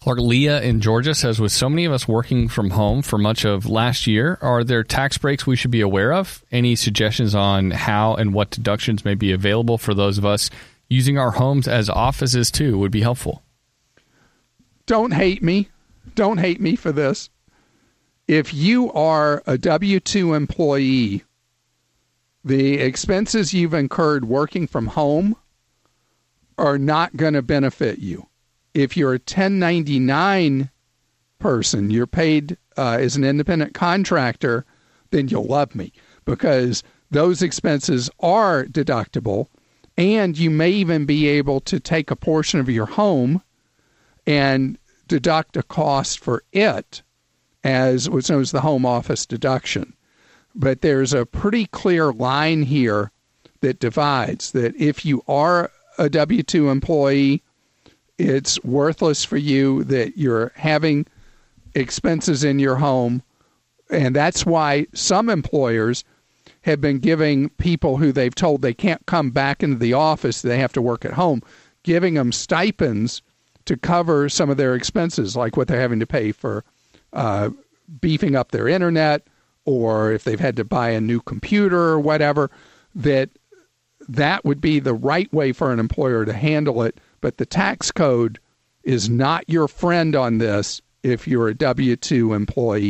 Clark, Leah in Georgia says, with so many of us working from home for much of last year, are there tax breaks we should be aware of? Any suggestions on how and what deductions may be available for those of us using our homes as offices too would be helpful. Don't hate me. Don't hate me for this. If you are a W-2 employee, the expenses you've incurred working from home are not going to benefit you. If you're a 1099 person, you're paid as an independent contractor, then you'll love me because those expenses are deductible, and you may even be able to take a portion of your home and deduct a cost for it as what's known as the home office deduction. But there's a pretty clear line here that divides that if you are a W-2 employee, it's worthless for you that you're having expenses in your home. And that's why some employers have been giving people who they've told they can't come back into the office, they have to work at home, giving them stipends to cover some of their expenses, like what they're having to pay for beefing up their internet, or if they've had to buy a new computer or whatever, that would be the right way for an employer to handle it. But the tax code is not your friend on this if you're a W-2 employee.